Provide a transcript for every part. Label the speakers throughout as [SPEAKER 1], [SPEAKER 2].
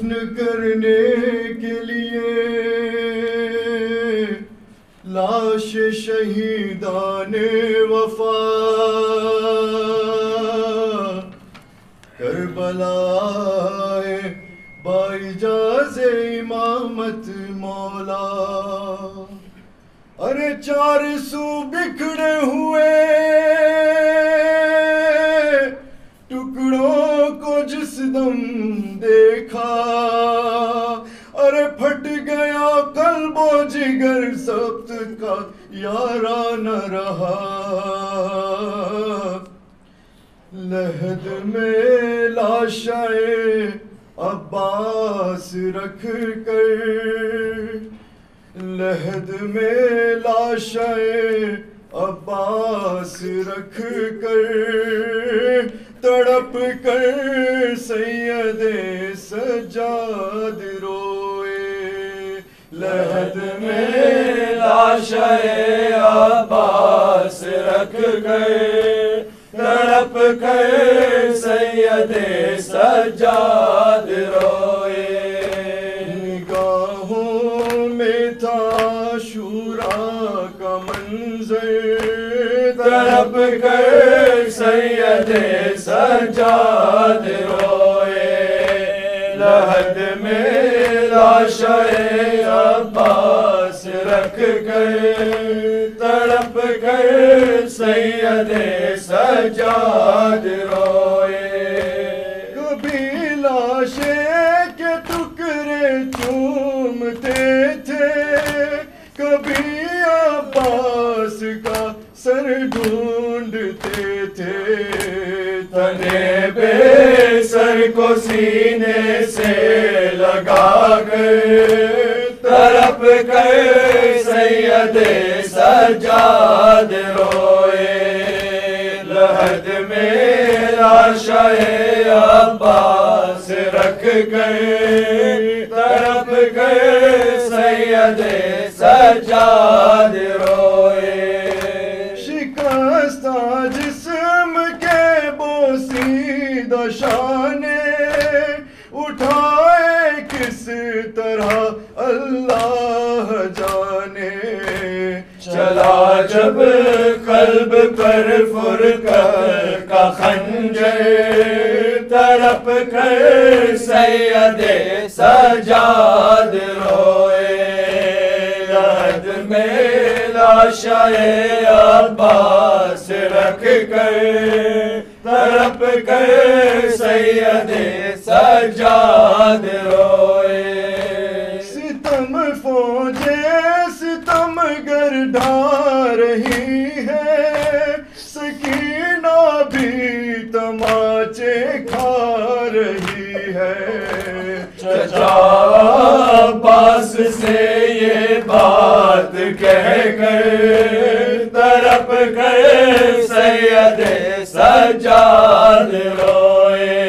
[SPEAKER 1] دفن کرنے کے لیے لاش شہیدان وفا کربلا باجاز امامت مولا. ارے چار سو بکھڑے ہوئے ٹکڑوں کو جس دم دیکھا، ارے پھٹ گیا قلب و جگر ضبط کا یارانہ رہا. لحد میں لاشائے عباس رکھ کر، لحد میں لاشائے عباس رکھ کر، تڑپ کر سید سجاد روئے. لحد میں لاشائے عباس رکھ کر، تڑپ کر سید سجاد روئے. نگاہوں میں تھا شورا کا منظر، تڑپ کر سید سجاد روئے. لحد میں لاشائے عباس رکھ کر، تڑپ کر سید سجاد روئے. کبھی لاشیں کے ٹکڑے چومتے تھے، کبھی عباس کا سر ڈھونڈتے تھے. تنے بے سر کو سینے سے لگا کر، تڑپ کر سید سجاد روئے. لحد میں لاشائے عباس رکھ کر، تڑپ کر سید سجاد روئے. شکستہ جسم کے بوسیدہ شانے اٹھائے کس طرح اللہ جانے. چلا جب قلب پر فرقت کا خنجر، تڑپ کر سید سجاد روئے. لحد میں لاشائے عباس رکھ کر، تڑپ کر سید سجاد روئے. ستم فوجیں ستم گر ڈھا رہی ہے، سکینہ بھی تماچے کھا رہی ہے. چچا عباس سے یہ بات کہہ کر، تڑپ کر سید سجاد روئے.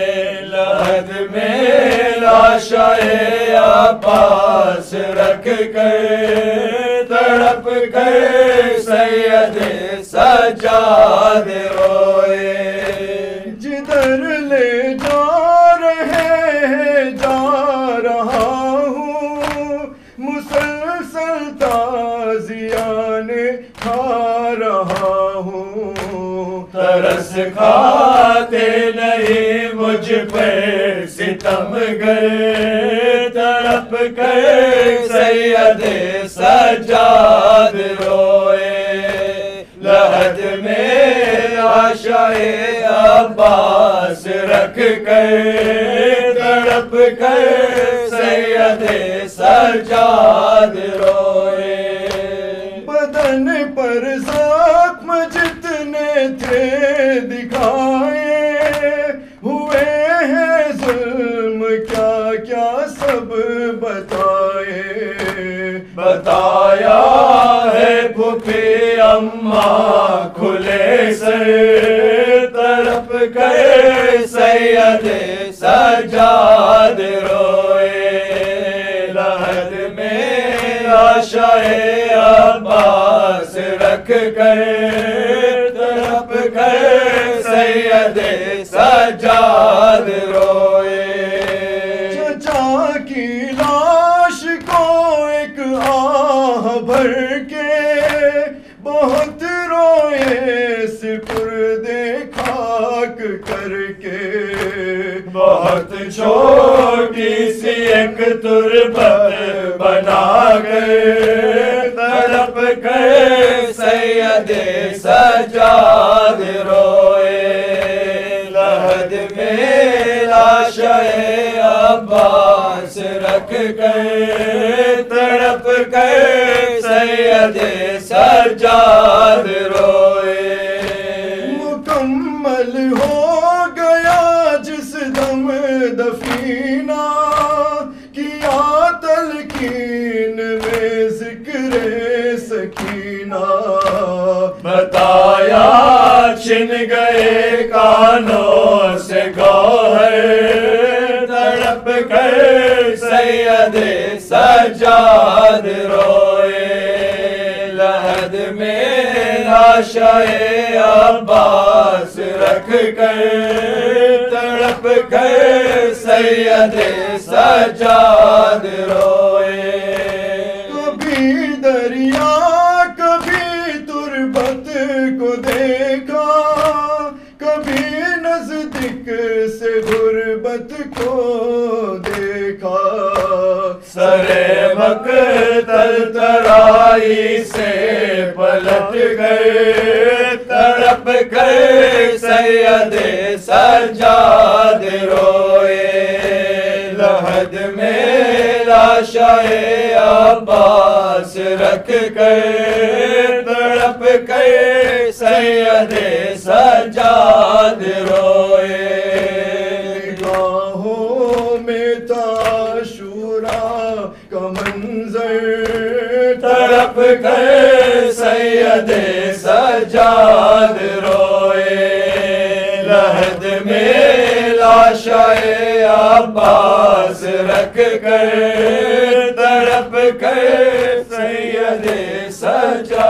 [SPEAKER 1] لحد میں لاشائے عباس رکھ کر، تڑپ کر سید سجاد روئے. جدھر لے جا رہے ہیں جا رہا ہوں، مسلسل تازیانے کھا رہا ہوں. ترس کھاتے نہیں مجھ پر ستم گر، تڑپ کر سید سجاد روئے. لحد میں لاشائے عباس رکھ کر، تڑپ کر سید سجاد روئے. بدن پر زخم جتنے تھے دکھائے ہوئے ہیں، ظلم کیا کیا سب بتائے. بتایا ہے پھوپھی اماں کھلے سر، تڑپ کر سید سجاد روئے. لحد میں لاشائے عباس رکھ کر، تڑپ کر سید سجاد روئے. کی لاش کو ایک آہ بھر کے بہت روئے سپردے خاک کر کے، بہت چھوٹی سی ایک تربت بنا گئے تڑپ گئے سید سجاد روئے، لحد میں لاش عباس رکھ گئے تڑپ گئے سید سجاد روئے، مکمل ہو گیا جس دم دفینہ کیا تلقین میں ذکر سکینہ، بتایا چھن گئے کانوں سے گوہر تڑپ گئے سید سجاد روئے، لحد میں لاش عباس رکھ گئے تڑپ گئے سید سجاد روئے، کبھی دریا کبھی تربت کو دیکھا، کبھی نزدیک سے غربت کو دیکھا، سرے مقتل ترائی سے پلٹ گئے تڑپ گئے سید سجاد روئے، لحد میں لاش عباس رکھ گئے تڑپ گئے سید سجاد روئے، نگاہوں میں عاشورا کا منظر تڑپ گئے سید سجاد روئے، لحد میں لاش عباس رکھ گئے تڑپ گئے سید سجاد